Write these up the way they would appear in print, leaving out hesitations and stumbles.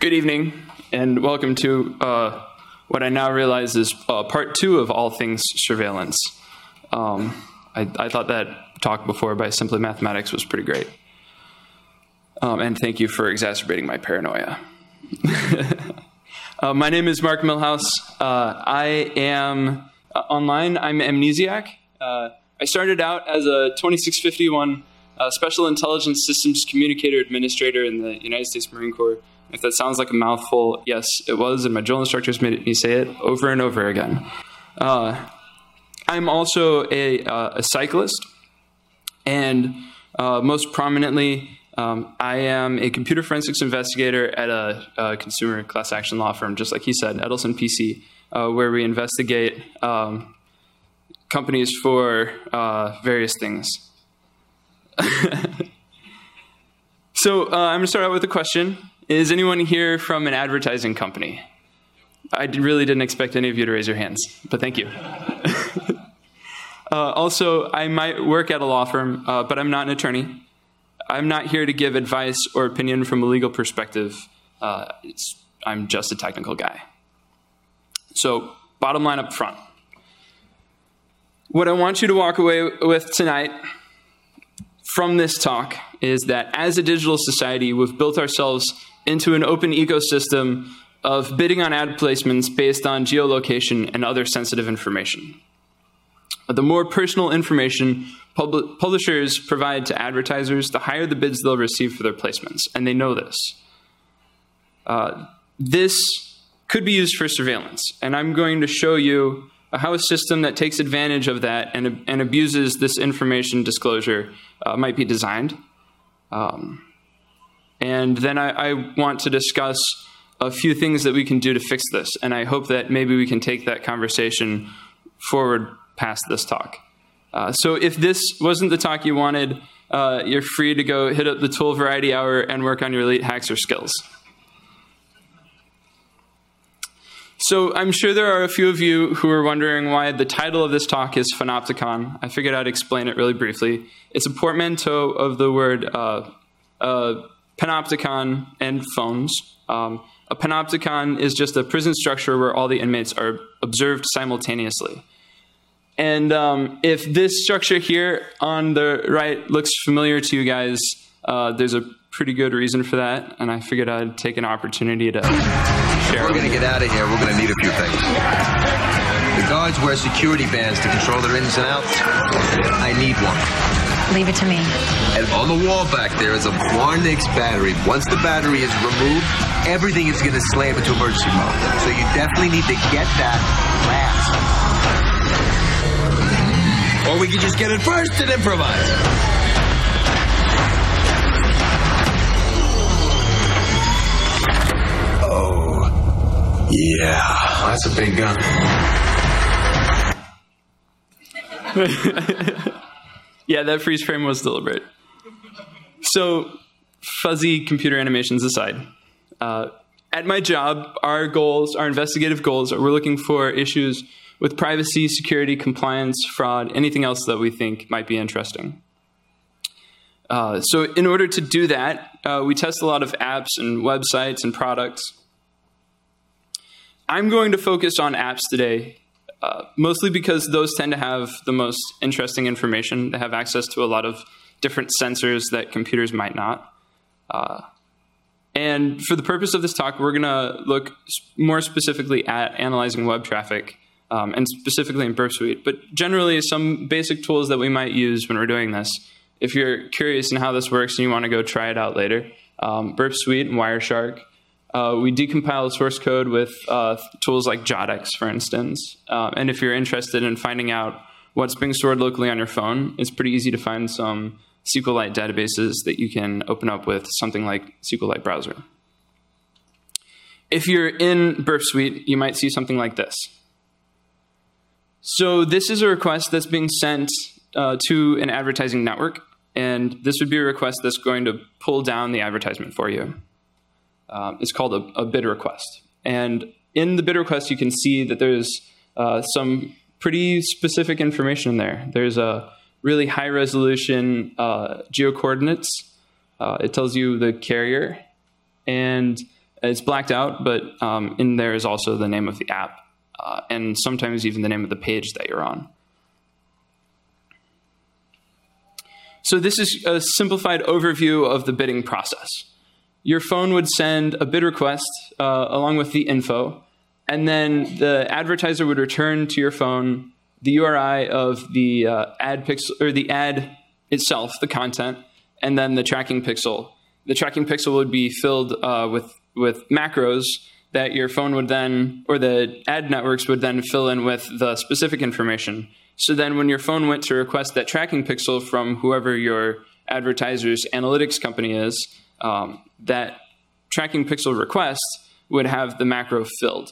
Good evening, and welcome to what I now realize is part 2 of All Things Surveillance. I thought that talk before by Simply Mathematics was pretty great. And thank you for exacerbating my paranoia. My name is Mark Milhouse. I am online. I'm Amnesiac. I started out as a 2651 Special Intelligence Systems Communicator Administrator in the United States Marine Corps. If that sounds like a mouthful, yes, it was, and my drill instructors made me say it over and over again. I'm also a cyclist, and most prominently, I am a computer forensics investigator at a consumer class action law firm, just like he said, Edelson PC, where we investigate companies for various things. So I'm going to start out with a question. Is anyone here from an advertising company? I really didn't expect any of you to raise your hands, but thank you. Also, I might work at a law firm, but I'm not an attorney. I'm not here to give advice or opinion from a legal perspective. I'm just a technical guy. So, bottom line up front. What I want you to walk away with tonight from this talk is that as a digital society, we've built ourselves into an open ecosystem of bidding on ad placements based on geolocation and other sensitive information. The more personal information publishers provide to advertisers, the higher the bids they'll receive for their placements, and they know this. This could be used for surveillance, and I'm going to show you how a system that takes advantage of that and abuses this information disclosure might be designed. And then I want to discuss a few things that we can do to fix this, and I hope that maybe we can take that conversation forward past this talk. So if this wasn't the talk you wanted, you're free to go hit up the Tool Variety Hour and work on your elite hacker skills. So I'm sure there are a few of you who are wondering why the title of this talk is Panopticon. I figured I'd explain it really briefly. It's a portmanteau of the word panopticon and phones. A panopticon is just a prison structure where all the inmates are observed simultaneously. And if this structure here on the right looks familiar to you guys, there's a pretty good reason for that, and I figured I'd take an opportunity to share. If we're going to get out of here, we're going to need a few things. The guards wear security bands to control their ins and outs. I need one. Leave it to me. And on the wall back there is a Warnix battery. Once the battery is removed, everything is going to slam into emergency mode. So you definitely need to get that last. Or we can just get it first and improvise. Oh, yeah. That's a big gun. Yeah, that freeze frame was deliberate. So, fuzzy computer animations aside, at my job, our investigative goals, we're looking for issues with privacy, security, compliance, fraud, anything else that we think might be interesting. So in order to do that, we test a lot of apps and websites and products. I'm going to focus on apps today, mostly because those tend to have the most interesting information. They have access to a lot of different sensors that computers might not. And for the purpose of this talk, we're going to look more specifically at analyzing web traffic, and specifically in Burp Suite, but generally some basic tools that we might use when we're doing this. If you're curious in how this works and you want to go try it out later, Burp Suite and Wireshark. We decompile source code with tools like JotX, for instance. And if you're interested in finding out what's being stored locally on your phone, it's pretty easy to find some SQLite databases that you can open up with something like SQLite Browser. If you're in Burp Suite, you might see something like this. So this is a request that's being sent to an advertising network, and this would be a request that's going to pull down the advertisement for you. It's called a bid request. And in the bid request, you can see that there's some pretty specific information in there. There's a really high-resolution geocoordinates. It tells you the carrier and It's blacked out, but in there is also the name of the app, and sometimes even the name of the page that you're on. So this is a simplified overview of the bidding process. Your phone would send a bid request along with the info, and then the advertiser would return to your phone the URI of the ad pixel, or the ad itself, the content, and then the tracking pixel. The tracking pixel would be filled with macros that your phone would then, or the ad networks would then fill in with the specific information. So then when your phone went to request that tracking pixel from whoever your advertiser's analytics company is, that tracking pixel request would have the macro filled.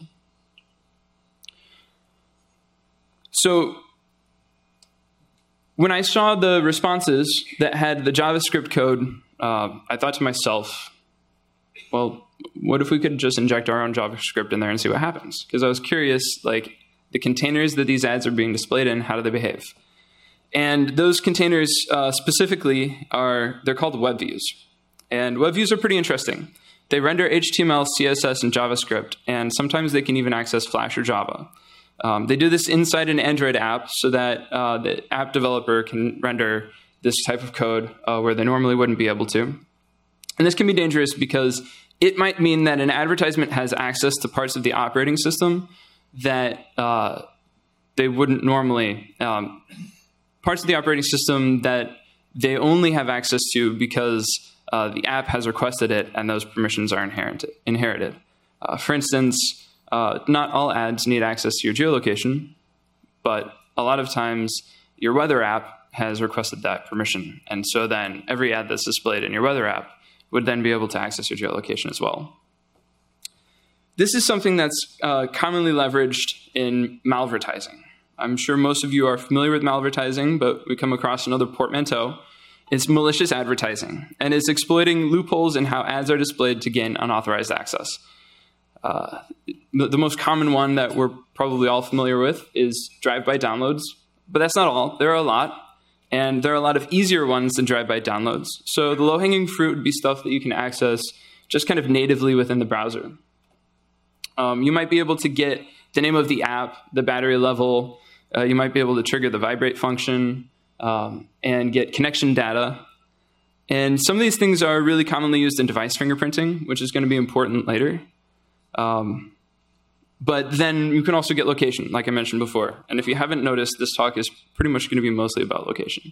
So when I saw the responses that had the JavaScript code, I thought to myself, well, what if we could just inject our own JavaScript in there and see what happens? Because I was curious, like, the containers that these ads are being displayed in, how do they behave? And those containers specifically they're called web views. And web views are pretty interesting. They render HTML, CSS, and JavaScript, and sometimes they can even access Flash or Java. They do this inside an Android app so that the app developer can render this type of code where they normally wouldn't be able to. And this can be dangerous because it might mean that an advertisement has access to parts of the operating system that they wouldn't normally, parts of the operating system that they only have access to because the app has requested it and those permissions are inherited. For instance, not all ads need access to your geolocation, but a lot of times your weather app has requested that permission. And so then every ad that's displayed in your weather app would then be able to access your geolocation as well. This is something that's commonly leveraged in malvertising. I'm sure most of you are familiar with malvertising, but we come across another portmanteau. It's malicious advertising, and it's exploiting loopholes in how ads are displayed to gain unauthorized access. The most common one that we're probably all familiar with is drive-by downloads, but that's not all. There are a lot, and there are a lot of easier ones than drive-by downloads. So the low-hanging fruit would be stuff that you can access just kind of natively within the browser. You might be able to get the name of the app, the battery level. You might be able to trigger the vibrate function and get connection data. And some of these things are really commonly used in device fingerprinting, which is going to be important later. But then you can also get location, like I mentioned before. And if you haven't noticed, this talk is pretty much going to be mostly about location.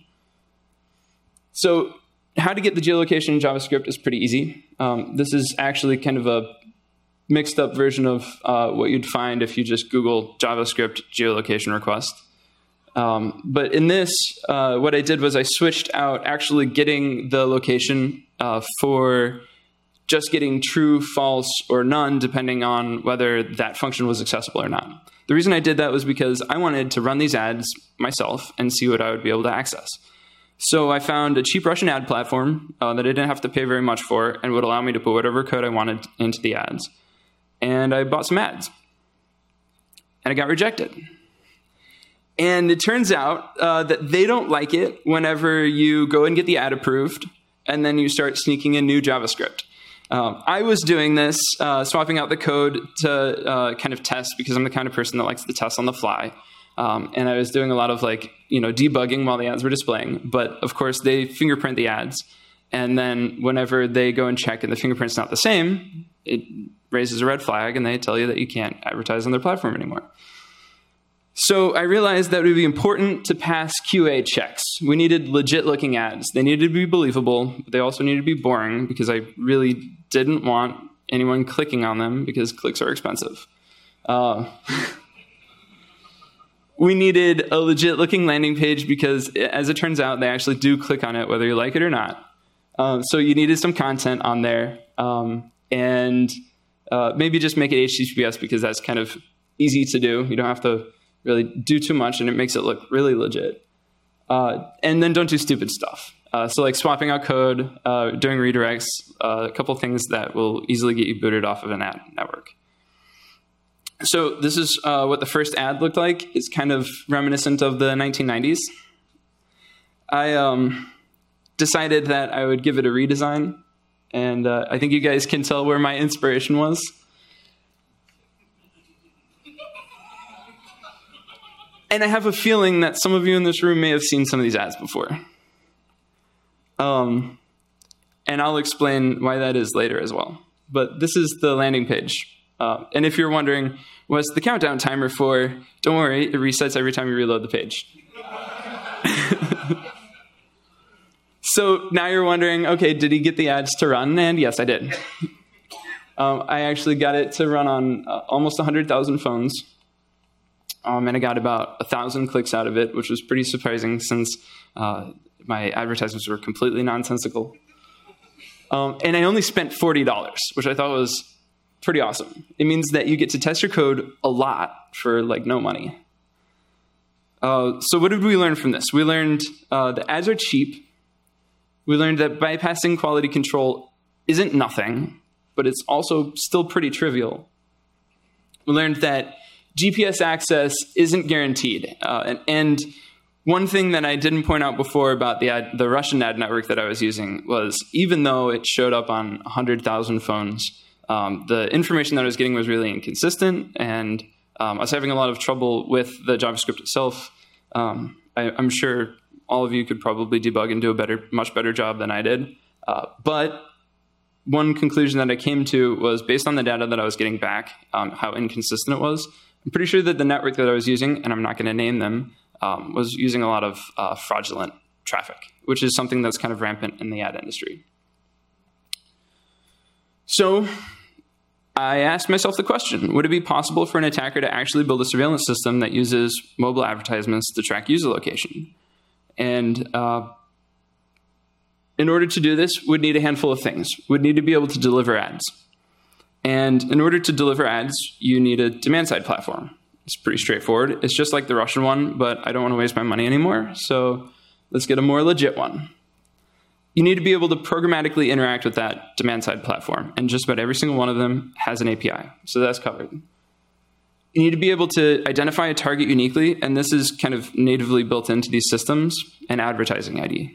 So how to get the geolocation in JavaScript is pretty easy. This is actually kind of a mixed up version of what you'd find if you just Google JavaScript geolocation request. But in this, what I did was I switched out actually getting the location for just getting true, false, or none, depending on whether that function was accessible or not. The reason I did that was because I wanted to run these ads myself and see what I would be able to access. So I found a cheap Russian ad platform that I didn't have to pay very much for and would allow me to put whatever code I wanted into the ads. And I bought some ads. And I got rejected. And it turns out that they don't like it whenever you go and get the ad approved, and then you start sneaking in new JavaScript. I was doing this, swapping out the code to kind of test, because I'm the kind of person that likes to test on the fly. And I was doing a lot of debugging while the ads were displaying. But of course, they fingerprint the ads. And then whenever they go and check and the fingerprint's not the same, it raises a red flag and they tell you that you can't advertise on their platform anymore. So I realized that it would be important to pass QA checks. We needed legit looking ads. They needed to be believable, but they also needed to be boring, because I really didn't want anyone clicking on them, because clicks are expensive. We needed a legit looking landing page, because as it turns out, they actually do click on it whether you like it or not. So you needed some content on there, and maybe just make it HTTPS, because that's kind of easy to do. You don't have to really do too much, and it makes it look really legit. And then don't do stupid stuff. So like swapping out code, doing redirects, a couple things that will easily get you booted off of an ad network. So this is what the first ad looked like. It's kind of reminiscent of the 1990s. I decided that I would give it a redesign, And I think you guys can tell where my inspiration was. And I have a feeling that some of you in this room may have seen some of these ads before. And I'll explain why that is later as well. But this is the landing page. And if you're wondering, what's the countdown timer for? Don't worry, it resets every time you reload the page. So now you're wondering, okay, did he get the ads to run? And yes, I did. I actually got it to run on almost 100,000 phones. And I got about 1,000 clicks out of it, which was pretty surprising since my advertisements were completely nonsensical. And I only spent $40, which I thought was pretty awesome. It means that you get to test your code a lot for like no money. So what did we learn from this? We learned the ads are cheap. We learned that bypassing quality control isn't nothing, but it's also still pretty trivial. We learned that GPS access isn't guaranteed. And one thing that I didn't point out before about the Russian ad network that I was using was even though it showed up on 100,000 phones, the information that I was getting was really inconsistent, and I was having a lot of trouble with the JavaScript itself. I'm sure all of you could probably debug and do a much better job than I did. But one conclusion that I came to was based on the data that I was getting back, how inconsistent it was. I'm pretty sure that the network that I was using, and I'm not going to name them, was using a lot of fraudulent traffic, which is something that's kind of rampant in the ad industry. So I asked myself the question, would it be possible for an attacker to actually build a surveillance system that uses mobile advertisements to track user location? And in order to do this, we'd need a handful of things. We'd need to be able to deliver ads. And in order to deliver ads, you need a demand-side platform. It's pretty straightforward. It's just like the Russian one, but I don't want to waste my money anymore, so let's get a more legit one. You need to be able to programmatically interact with that demand-side platform, and just about every single one of them has an API, so that's covered. You need to be able to identify a target uniquely, and this is kind of natively built into these systems, and advertising ID.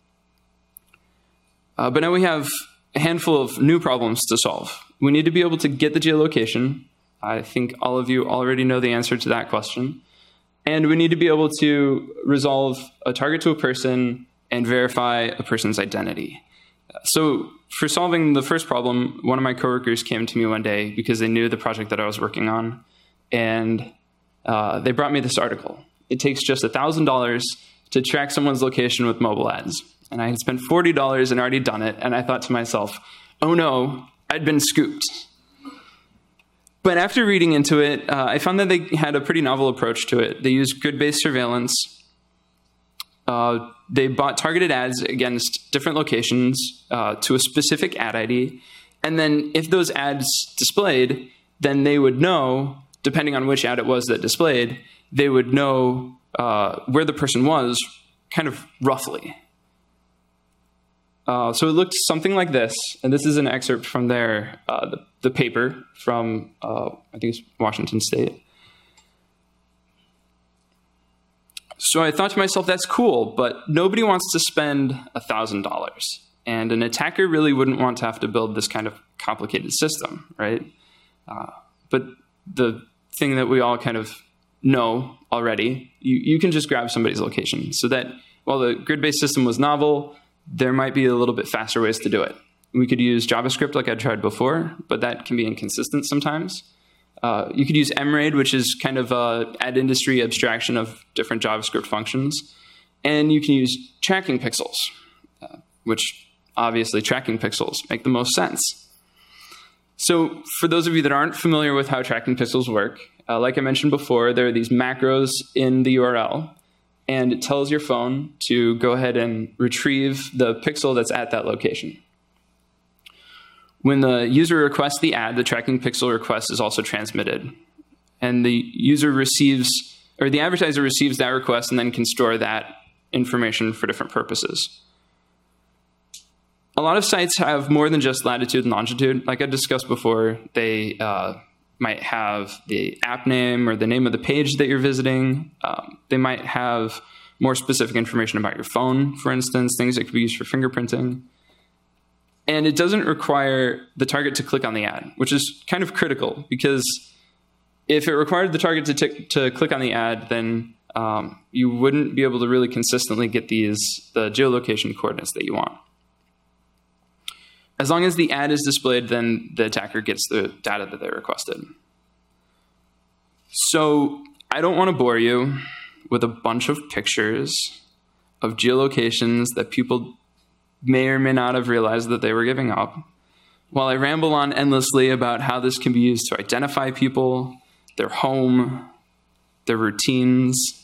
But now we have a handful of new problems to solve. We need to be able to get the geolocation. I think all of you already know the answer to that question. And we need to be able to resolve a target to a person and verify a person's identity. So for solving the first problem, one of my coworkers came to me one day because they knew the project that I was working on, and they brought me this article. It takes just $1,000 to track someone's location with mobile ads. And I had spent $40 and already done it, and I thought to myself, oh no, I'd been scooped. But after reading into it, I found that they had a pretty novel approach to it. They used grid-based surveillance. They bought targeted ads against different locations to a specific ad ID. And then if those ads displayed, then they would know, depending on which ad it was that displayed, they would know where the person was kind of roughly. So it looked something like this, and this is an excerpt from their the paper from I think it's Washington State. So I thought to myself, that's cool, but nobody wants to spend $1,000, and an attacker really wouldn't want to have to build this kind of complicated system, right? But the thing that we all kind of know already, you can just grab somebody's location. So that while the grid-based system was novel, there might be a little bit faster ways to do it. We could use JavaScript like I tried before, but that can be inconsistent sometimes. You could use MRAID, which is kind of an ad industry abstraction of different JavaScript functions. And you can use tracking pixels, which obviously tracking pixels make the most sense. So for those of you that aren't familiar with how tracking pixels work, like I mentioned before, there are these macros in the URL. And it tells your phone to go ahead and retrieve the pixel that's at that location. When the user requests the ad, the tracking pixel request is also transmitted. And the user receives, or the advertiser receives that request and then can store that information for different purposes. A lot of sites have more than just latitude and longitude. Like I discussed before, they might have the app name or the name of the page that you're visiting. They might have more specific information about your phone, for instance, things that could be used for fingerprinting. And it doesn't require the target to click on the ad, which is kind of critical, because if it required the target to click on the ad, then you wouldn't be able to really consistently get the geolocation coordinates that you want. As long as the ad is displayed, then the attacker gets the data that they requested. So I don't want to bore you with a bunch of pictures of geolocations that people may or may not have realized that they were giving up, while I ramble on endlessly about how this can be used to identify people, their home, their routines.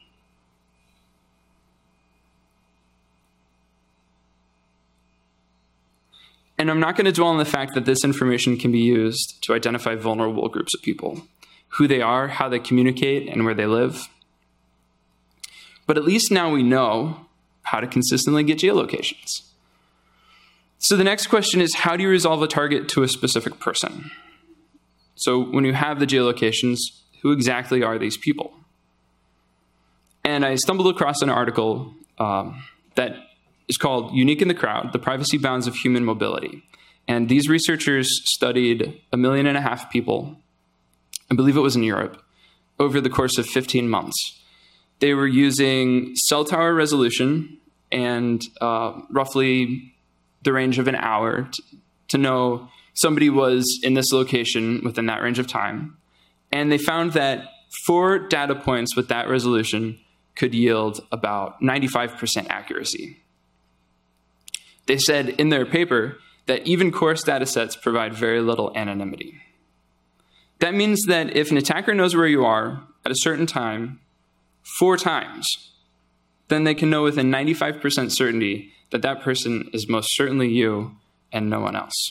And I'm not going to dwell on the fact that this information can be used to identify vulnerable groups of people, who they are, how they communicate, and where they live. But at least now we know how to consistently get geolocations. So the next question is, how do you resolve a target to a specific person? So when you have the geolocations, who exactly are these people? And I stumbled across an article that is called Unique in the Crowd, The Privacy Bounds of Human Mobility. And these researchers studied 1.5 million people, I believe it was in Europe, over the course of 15 months. They were using cell tower resolution and roughly the range of an hour to know somebody was in this location within that range of time. And they found that 4 data points with that resolution could yield about 95% accuracy. They said in their paper that even coarse data sets provide very little anonymity. That means that if an attacker knows where you are at a certain time 4 times, then they can know with a 95% certainty that that person is most certainly you and no one else.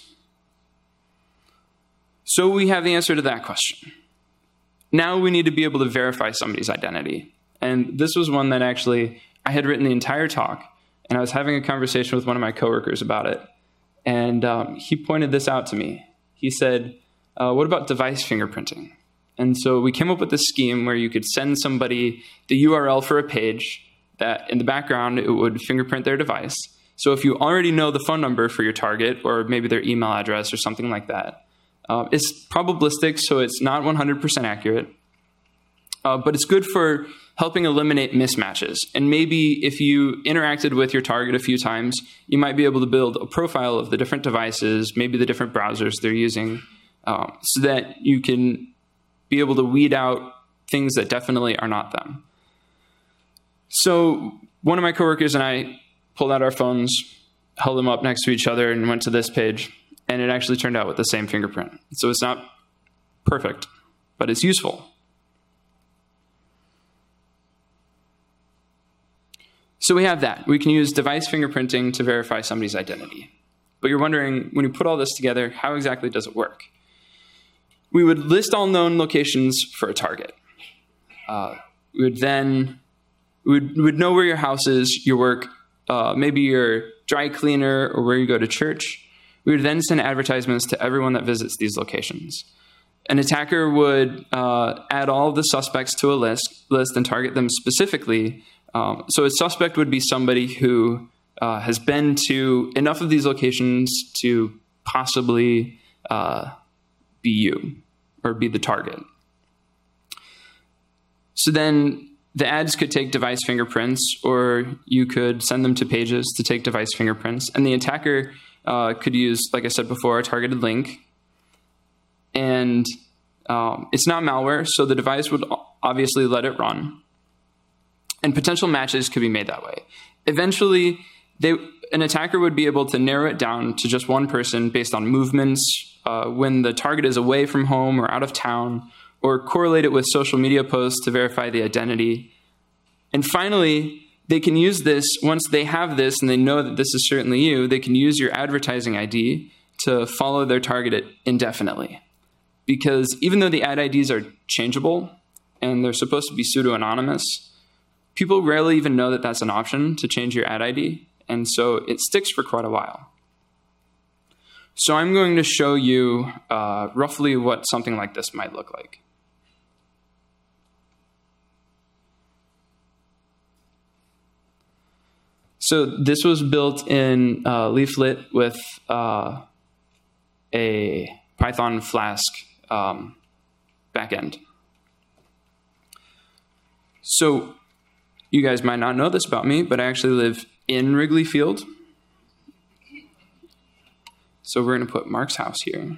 So we have the answer to that question. Now we need to be able to verify somebody's identity. And this was one that actually I had written the entire talk, and I was having a conversation with one of my coworkers about it. And he pointed this out to me. He said, what about device fingerprinting? And so we came up with this scheme where you could send somebody the URL for a page that in the background, it would fingerprint their device. So if you already know the phone number for your target, or maybe their email address or something like that, it's probabilistic, so it's not 100% accurate. But it's good for helping eliminate mismatches. And maybe if you interacted with your target a few times, you might be able to build a profile of the different devices, maybe the different browsers they're using, so that you can be able to weed out things that definitely are not them. So one of my coworkers and I pulled out our phones, held them up next to each other, and went to this page, and it actually turned out with the same fingerprint. So it's not perfect, but it's useful. So we have that. We can use device fingerprinting to verify somebody's identity. But you're wondering, when you put all this together, how exactly does it work? We would list all known locations for a target. We would know where your house is, your work, maybe your dry cleaner, or where you go to church. We would then send advertisements to everyone that visits these locations. An attacker would add all of the suspects to a list and target them specifically. So a suspect would be somebody who has been to enough of these locations to possibly be you or be the target. So then the ads could take device fingerprints, or you could send them to pages to take device fingerprints. And the attacker could use, like I said before, a targeted link. And it's not malware, so the device would obviously let it run. And potential matches could be made that way. Eventually, an attacker would be able to narrow it down to just one person based on movements, when the target is away from home or out of town, or correlate it with social media posts to verify the identity. And finally, they can use this, once they have this and they know that this is certainly you, they can use your advertising ID to follow their target indefinitely. Because even though the ad IDs are changeable and they're supposed to be pseudo-anonymous, people rarely even know that that's an option to change your ad ID, and so it sticks for quite a while. So I'm going to show you roughly what something like this might look like. So this was built in Leaflet with a Python Flask backend. So you guys might not know this about me, but I actually live in Wrigley Field. So we're going to put Mark's house here.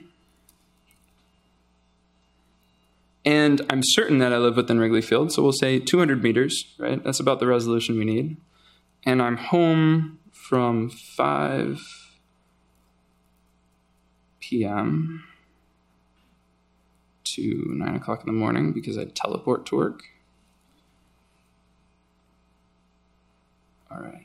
And I'm certain that I live within Wrigley Field, so we'll say 200 meters, right? That's about the resolution we need. And I'm home from 5 p.m. to 9 o'clock in the morning because I teleport to work. All right.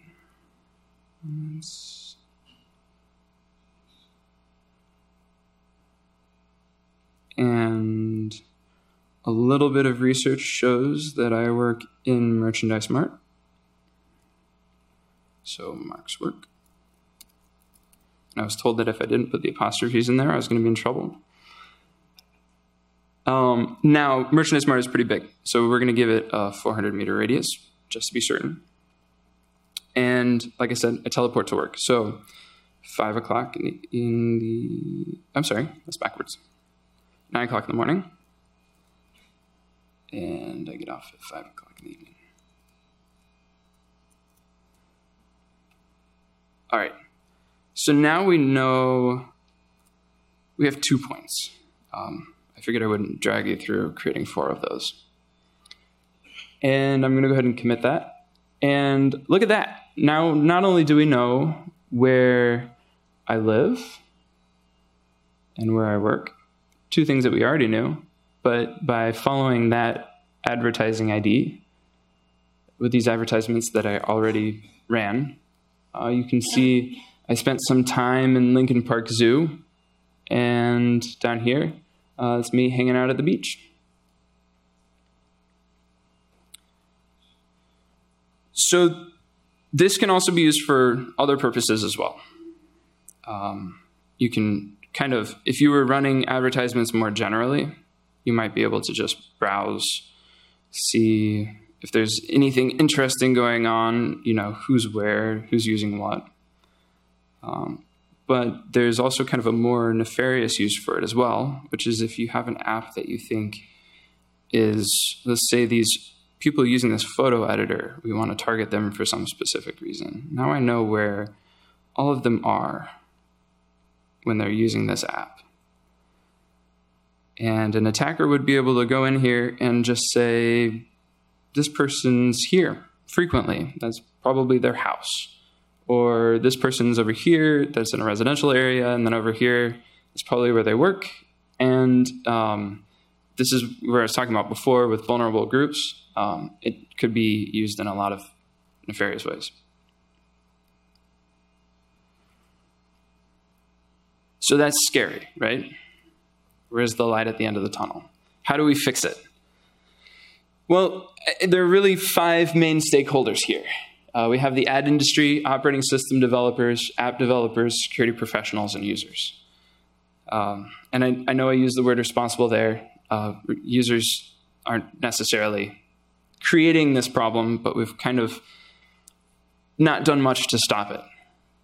And a little bit of research shows that I work in Merchandise Mart. So Mark's work. And I was told that if I didn't put the apostrophes in there, I was going to be in trouble. Now, Merchandise Mart is pretty big, so we're going to give it a 400-meter radius, just to be certain. And like I said, I teleport to work. So 5 o'clock I'm sorry, that's backwards. 9 o'clock in the morning. And I get off at 5 o'clock in the evening. All right. So now we know we have 2 points. I figured I wouldn't drag you through creating 4 of those. And I'm going to go ahead and commit that. And look at that. Now, not only do we know where I live and where I work, 2 things that we already knew, but by following that advertising ID with these advertisements that I already ran, you can see I spent some time in Lincoln Park Zoo, and down here, it's me hanging out at the beach. So this can also be used for other purposes as well. You can kind of, if you were running advertisements more generally, you might be able to just browse, see if there's anything interesting going on, who's where, who's using what. But there's also kind of a more nefarious use for it as well, which is if you have an app that you think is, let's say these people using this photo editor, we want to target them for some specific reason. Now I know where all of them are when they're using this app. And an attacker would be able to go in here and just say, this person's here frequently. That's probably their house. Or this person's over here, that's in a residential area, and then over here is probably where they work. And this is where I was talking about before with vulnerable groups. It could be used in a lot of nefarious ways. So that's scary, right? Where's the light at the end of the tunnel? How do we fix it? Well, there are really 5 main stakeholders here. We have the ad industry, operating system developers, app developers, security professionals, and users. And I know I use the word responsible there. Users aren't necessarily creating this problem, but we've kind of not done much to stop it.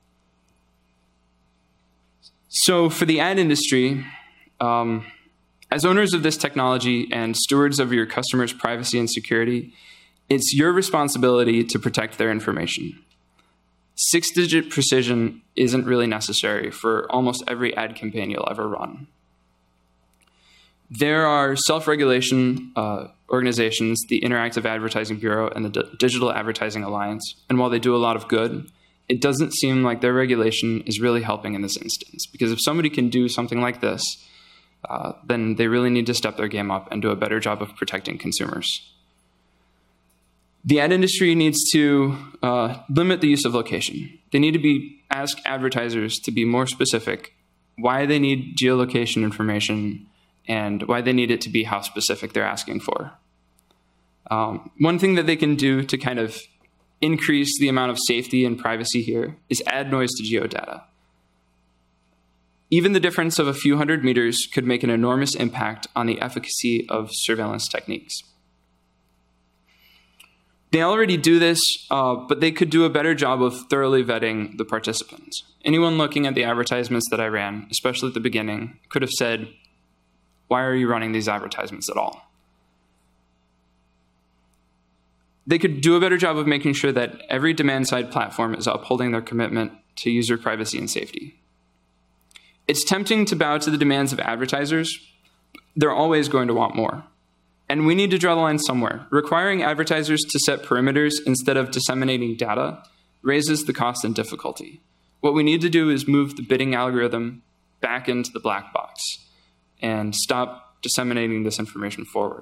So for the ad industry, as owners of this technology and stewards of your customers' privacy and security, it's your responsibility to protect their information. 6-digit precision isn't really necessary for almost every ad campaign you'll ever run. There are self-regulation organizations, the Interactive Advertising Bureau and the Digital Advertising Alliance, and while they do a lot of good, it doesn't seem like their regulation is really helping in this instance, because if somebody can do something like this, then they really need to step their game up and do a better job of protecting consumers. The ad industry needs to limit the use of location. They need to ask advertisers to be more specific why they need geolocation information and why they need it to be how specific they're asking for. One thing that they can do to kind of increase the amount of safety and privacy here is add noise to geodata. Even the difference of a few hundred meters could make an enormous impact on the efficacy of surveillance techniques. They already do this, but they could do a better job of thoroughly vetting the participants. Anyone looking at the advertisements that I ran, especially at the beginning, could have said, why are you running these advertisements at all? They could do a better job of making sure that every demand-side platform is upholding their commitment to user privacy and safety. It's tempting to bow to the demands of advertisers. They're always going to want more. And we need to draw the line somewhere. Requiring advertisers to set perimeters instead of disseminating data raises the cost and difficulty. What we need to do is move the bidding algorithm back into the black box and stop disseminating this information forward.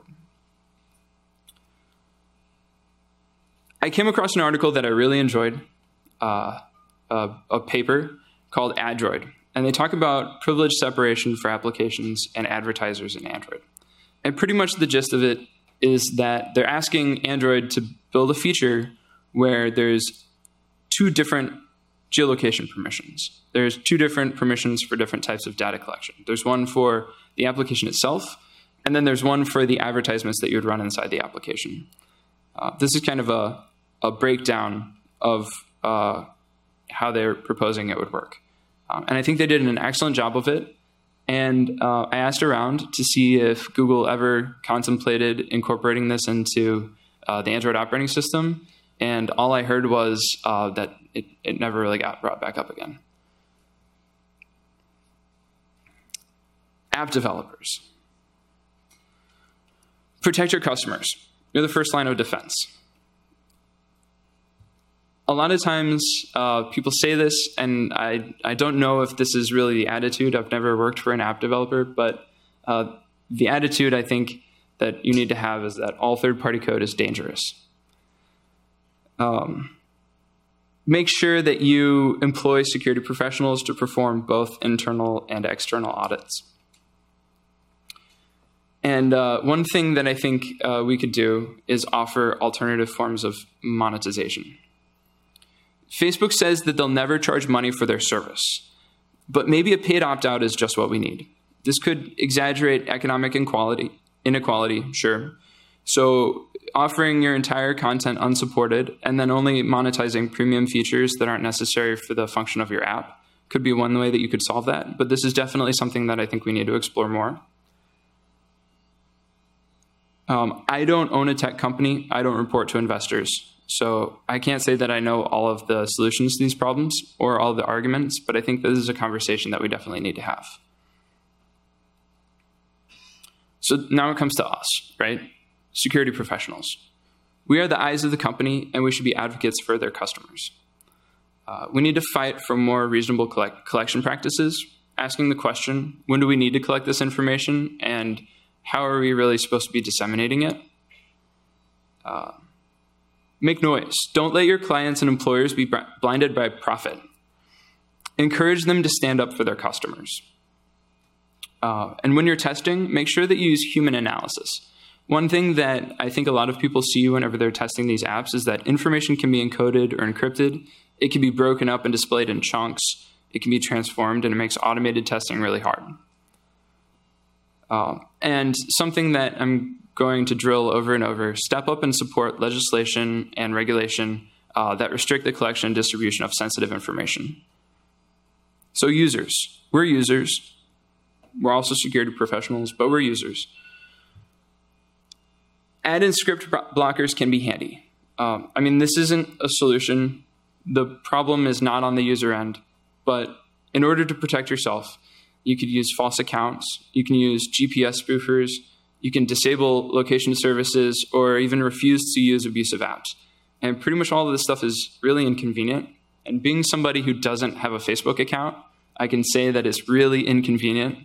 I came across an article that I really enjoyed, a paper called Android, and they talk about privilege separation for applications and advertisers in Android. And pretty much the gist of it is that they're asking Android to build a feature where there's two different geolocation permissions. There's two different permissions for different types of data collection. There's one for the application itself, and then there's one for the advertisements that you would run inside the application. This is kind of a breakdown of how they're proposing it would work. And I think they did an excellent job of it. And I asked around to see if Google ever contemplated incorporating this into the Android operating system. And all I heard was that it never really got brought back up again. App developers. Protect your customers. You're the first line of defense. A lot of times people say this, and I don't know if this is really the attitude. I've never worked for an app developer, but the attitude I think that you need to have is that all third-party code is dangerous. Make sure that you employ security professionals to perform both internal and external audits. And one thing that I think we could do is offer alternative forms of monetization. Facebook says that they'll never charge money for their service, but maybe a paid opt-out is just what we need. This could exaggerate economic inequality, sure. So offering your entire content unsupported and then only monetizing premium features that aren't necessary for the function of your app could be one way that you could solve that. But this is definitely something that I think we need to explore more. I don't own a tech company. I don't report to investors. So I can't say that I know all of the solutions to these problems or all of the arguments, but I think this is a conversation that we definitely need to have. So now it comes to us, right? Security professionals. We are the eyes of the company, and we should be advocates for their customers. We need to fight for more reasonable collection practices, asking the question, when do we need to collect this information, and how are we really supposed to be disseminating it? Make noise. Don't let your clients and employers be blinded by profit. Encourage them to stand up for their customers. And when you're testing, make sure that you use human analysis. One thing that I think a lot of people see whenever they're testing these apps is that information can be encoded or encrypted. It can be broken up and displayed in chunks. It can be transformed, and it makes automated testing really hard. And something that I'm going to drill over and over, step up and support legislation and regulation that restrict the collection and distribution of sensitive information. So users, we're users. We're also security professionals, but we're users. Add and script blockers can be handy. I mean, this isn't a solution. The problem is not on the user end, but in order to protect yourself, you could use false accounts. You can use GPS spoofers. You can disable location services or even refuse to use abusive apps. And pretty much all of this stuff is really inconvenient. And being somebody who doesn't have a Facebook account, I can say that it's really inconvenient.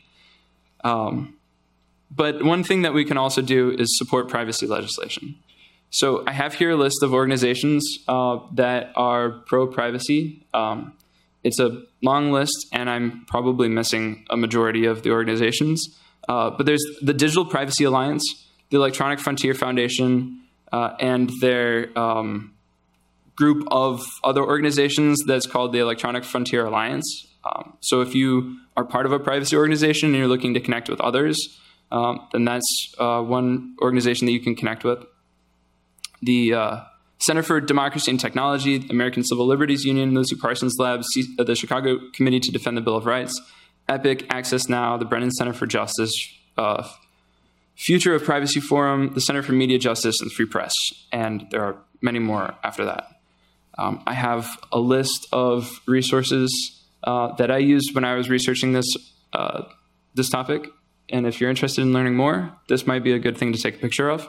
But one thing that we can also do is support privacy legislation. So I have here a list of organizations that are pro-privacy. It's a long list, and I'm probably missing a majority of the organizations. But there's the Digital Privacy Alliance, the Electronic Frontier Foundation, and their group of other organizations that's called the Electronic Frontier Alliance. So if you are part of a privacy organization and you're looking to connect with others, then that's one organization that you can connect with. The Center for Democracy and Technology, American Civil Liberties Union, Lucy Parsons Labs, the Chicago Committee to Defend the Bill of Rights, EPIC, Access Now, the Brennan Center for Justice, Future of Privacy Forum, the Center for Media Justice, and Free Press. And there are many more after that. I have a list of resources that I used when I was researching this topic. And if you're interested in learning more, this might be a good thing to take a picture of.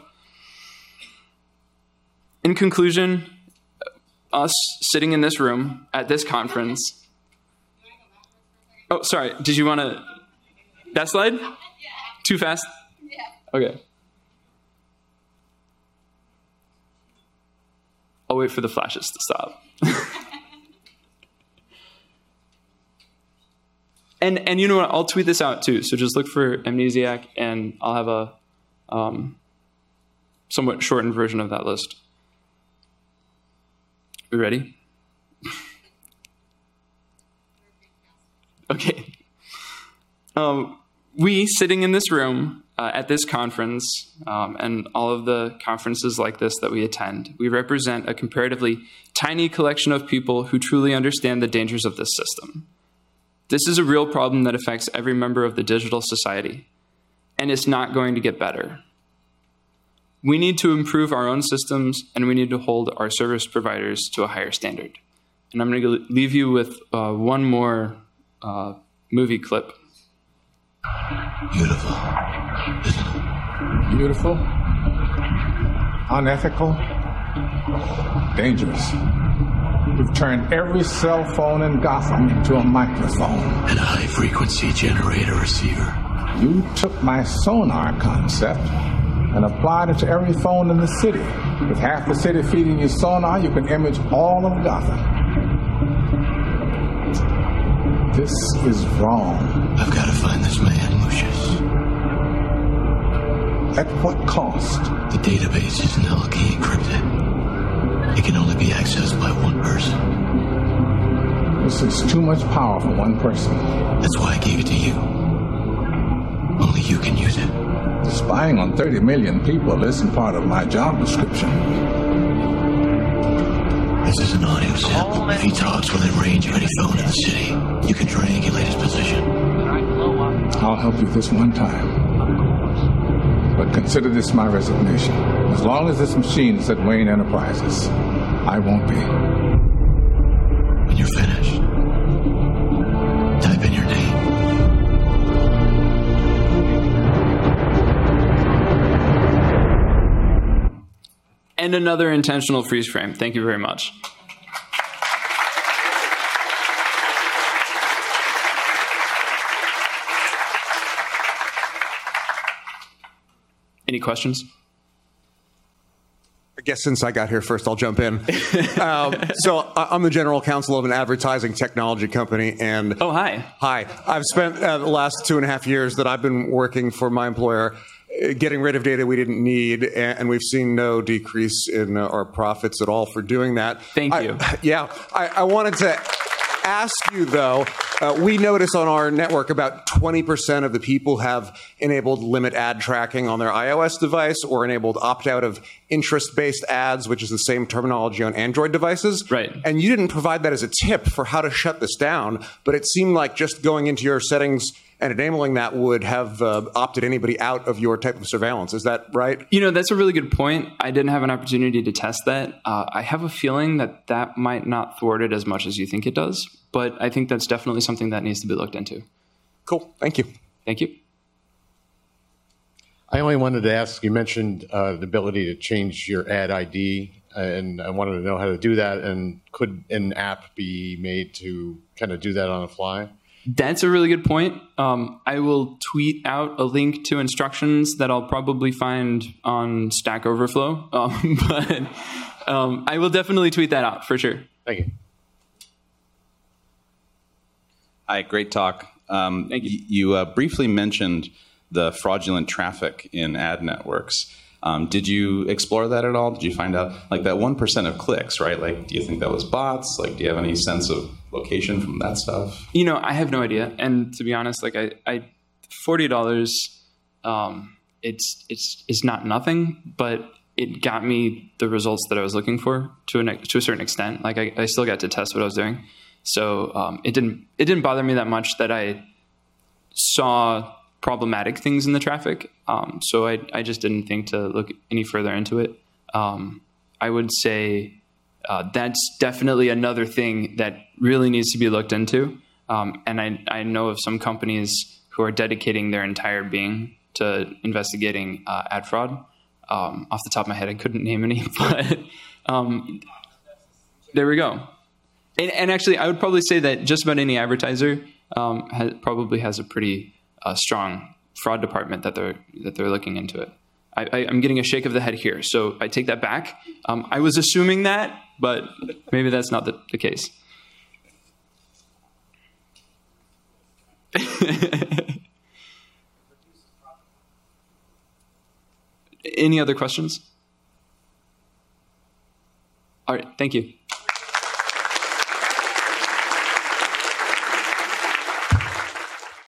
In conclusion, us sitting in this room at this conference. Oh, sorry. Did you want to? That slide? Yeah. Too fast? Yeah. Okay. I'll wait for the flashes to stop. And you know what? I'll tweet this out too. So just look for Amnesiac, and I'll have a somewhat shortened version of that list. We ready? Okay. We, sitting in this room at this conference, and all of the conferences like this that we attend, we represent a comparatively tiny collection of people who truly understand the dangers of this system. This is a real problem that affects every member of the digital society, and it's not going to get better. We need to improve our own systems, and we need to hold our service providers to a higher standard. And I'm going to leave you with one more movie clip. Beautiful, isn't it? Beautiful, unethical, dangerous. We've turned every cell phone in Gotham into a microphone. And a high-frequency generator receiver. You took my sonar concept and applied it to every phone in the city. With half the city feeding you sonar, you can image all of Gotham. This is wrong. I've got to find this man, Lucius. At what cost? The database is now key encrypted. It can only be accessed by one person. This is too much power for one person. That's why I gave it to you. Only you can use it. Spying on 30 million people isn't part of my job description. This is an audio sample. If he talks within range of any phone in the city, you can triangulate his position. I'll help you this one time. But consider this my resignation. As long as this machine is at Wayne Enterprises, I won't be. When you're finished, type in your name. And another intentional freeze frame. Thank you very much. Any questions? I guess since I got here first, I'll jump in. So I'm the general counsel of an advertising technology company. And oh, hi. Hi. I've spent the last 2.5 years that I've been working for my employer getting rid of data we didn't need, and we've seen no decrease in our profits at all for doing that. Thank you. I wanted to ask you, though, we notice on our network about 20% of the people have enabled limit ad tracking on their iOS device or enabled opt-out of interest-based ads, which is the same terminology on Android devices. Right. And you didn't provide that as a tip for how to shut this down, but it seemed like just going into your settings and enabling that would have opted anybody out of your type of surveillance. Is that right? You know, that's a really good point. I didn't have an opportunity to test that. I have a feeling that that might not thwart it as much as you think it does, but I think that's definitely something that needs to be looked into. Cool. Thank you. Thank you. I only wanted to ask, you mentioned the ability to change your ad ID, and I wanted to know how to do that, and could an app be made to kind of do that on the fly? That's a really good point. I will tweet out a link to instructions that I'll probably find on Stack Overflow, but I will definitely tweet that out for sure. Thank you. Hi, great talk. Thank you. You briefly mentioned the fraudulent traffic in ad networks. Did you explore that at all? Did you find out, like, that 1% of clicks, right? Like, do you think that was bots? Like, do you have any sense of location from that stuff? You know, I have no idea. And to be honest, like, I $40, it's not nothing, but it got me the results that I was looking for to a certain extent. Like I still got to test what I was doing. So it didn't bother me that much that I saw problematic things in the traffic. So I just didn't think to look any further into it. I would say that's definitely another thing that really needs to be looked into. And I know of some companies who are dedicating their entire being to investigating ad fraud. Off the top of my head, I couldn't name any, but there we go. And actually, I would probably say that just about any advertiser probably has a pretty strong fraud department that they're looking into it. I'm getting a shake of the head here, so I take that back. I was assuming that, but maybe that's not the case. Any other questions? All right, thank you.